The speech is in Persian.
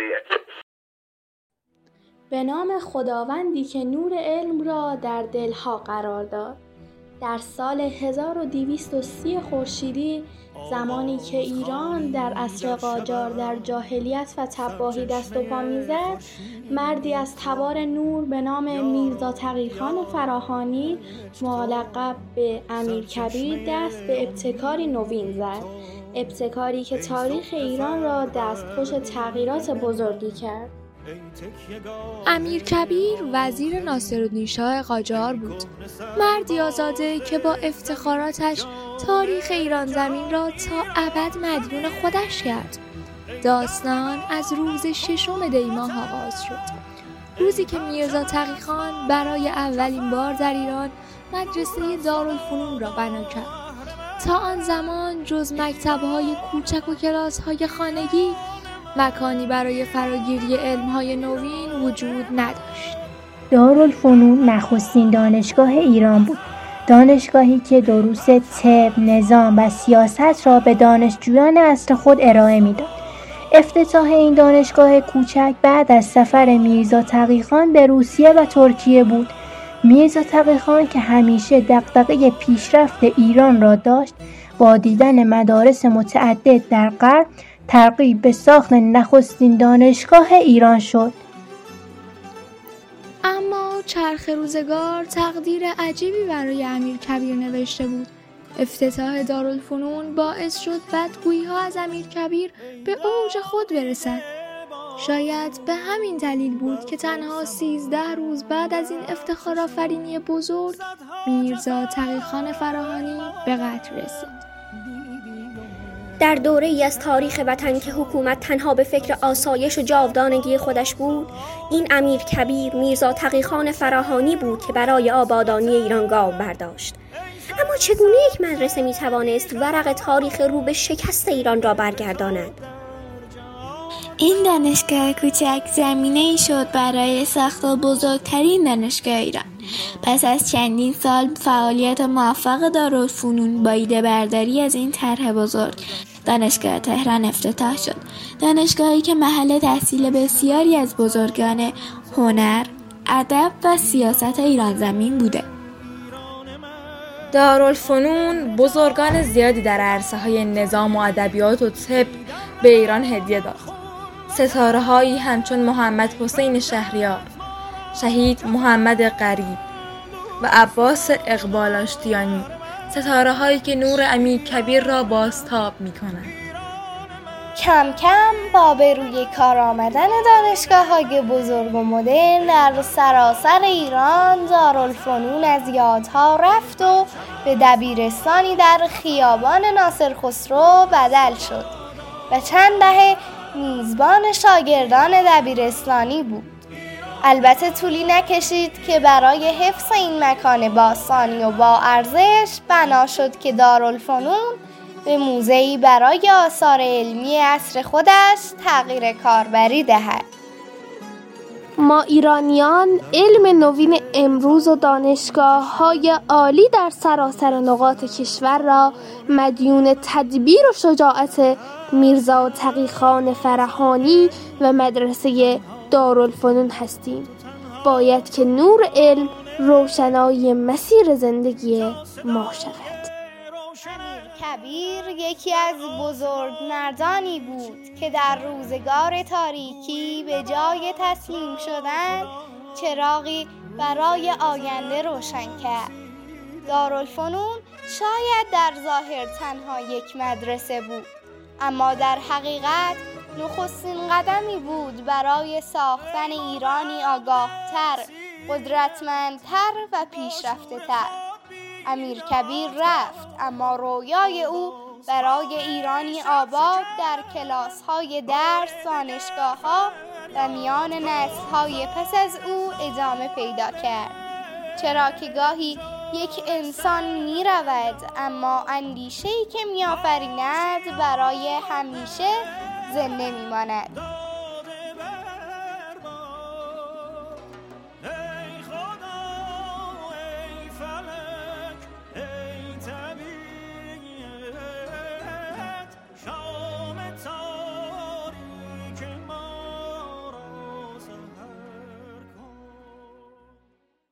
به نام خداوندی که نور علم را در دلها قرار داد. در سال 1230 خورشیدی، زمانی که ایران در عصر قاجار در جاهلیت و تباهی دست و پا می‌زد، مردی از تبار نور به نام میرزا تقی‌خان فراهانی ملقب به امیرکبیر دست به ابتکاری نوین زد. ابتکاری که تاریخ ایران را دستخوش تغییرات بزرگی کرد. امیرکبیر وزیر ناصرالدین شاه قاجار بود، مردی آزاده که با افتخاراتش تاریخ ایران زمین را تا ابد مدیون خودش کرد. داستان از روز 6 دی ماه آغاز شد، روزی که میرزا تقی‌خان برای اولین بار در ایران مدرسه دارالفنون را بنا کرد. تا آن زمان جز مکتب‌های کوچک و کلاس‌های خانگی مکانی برای فراگیری علم‌های نوین وجود نداشت. دارالفنون نخستین دانشگاه ایران بود، دانشگاهی که دروس طب، نظام و سیاست را به دانشجویان عصر خود ارائه می‌داد. افتتاح این دانشگاه کوچک بعد از سفر میرزا تقی‌خان به روسیه و ترکیه بود. میرزا تقی‌خان که همیشه دغدغه پیشرفت ایران را داشت، با دیدن مدارس متعدد در غرب ترغیب به ساخت نخستین دانشگاه ایران شد. اما چرخ روزگار تقدیر عجیبی برای امیرکبیر نوشته بود. افتتاح دارالفنون باعث شد بدگویی‌ها از امیرکبیر به اوج خود برسد. شاید به همین دلیل بود که تنها 13 روز بعد از این افتخارآفرینی بزرگ، میرزا تقی‌خان فراهانی به قتل رسید. در دوره‌ای از تاریخ وطن که حکومت تنها به فکر آسایش و جاودانگی خودش بود، این امیرکبیر میرزا تقی‌خان فراهانی بود که برای آبادانی ایران گام برداشت. اما چگونه یک مدرسه میتوانست ورق تاریخ رو به شکست ایران را برگرداند؟ این دانشگاه کوچک زمینه‌ای شد برای ساخت بزرگترین دانشگاه ایران. پس از چندین سال فعالیت موفق دارالفنون با ایده برداری از این طرح بزرگ، دانشگاه تهران افتتاح شد. دانشگاهی که محل تحصیل بسیاری از بزرگان هنر، ادب و سیاست ایران زمین بوده. دارالفنون بزرگان زیادی در عرصه‌های نظام و ادبیات و طب به ایران هدیه داد. ستاره‌هایی همچون محمد حسین شهریار، شهید محمد غریب و عباس اقبال آشتیانی، ستاره‌هایی که نور امیرکبیر را بازتاب می‌کنند. کم کم با به روی کار آمدن دانشگاه‌های بزرگ و مدرن در سراسر ایران، دارالفنون از یادها رفت و به دبیرستانی در خیابان ناصر خسرو بدل شد و چند دهه میزبان شاگردان دبیرستانی بود. البته طولی نکشید که برای حفظ این مکان باستانی و با ارزش بنا شد که دارالفنون به موزه‌ای برای آثار علمی عصر خودش تغییر کاربری دهد. ما ایرانیان علم نوین امروز و دانشگاه‌های عالی در سراسر نقاط کشور را مدیون تدبیر و شجاعت میرزا تقی‌خان فراهانی و مدرسه دارالفنون هستیم. باید که نور علم روشنایی مسیر زندگی ما شود. امیرکبیر یکی از بزرگ مردانی بود که در روزگار تاریکی به جای تسلیم شدن چراغی برای آینده روشن کرد. دارالفنون شاید در ظاهر تنها یک مدرسه بود، اما در حقیقت نخستین قدمی بود برای ساختن ایرانی آگاه‌تر، قدرتمندتر و پیشرفته‌تر. امیرکبیر رفت، اما رویای او برای ایرانی آباد در کلاس‌های درس، دانشگاه‌ها و میان نسل‌های پس از او ادامه پیدا کرد. چرا که گاهی یک انسان می رود، اما اندیشه‌ای که می آفریند برای همیشه زنده می ماند.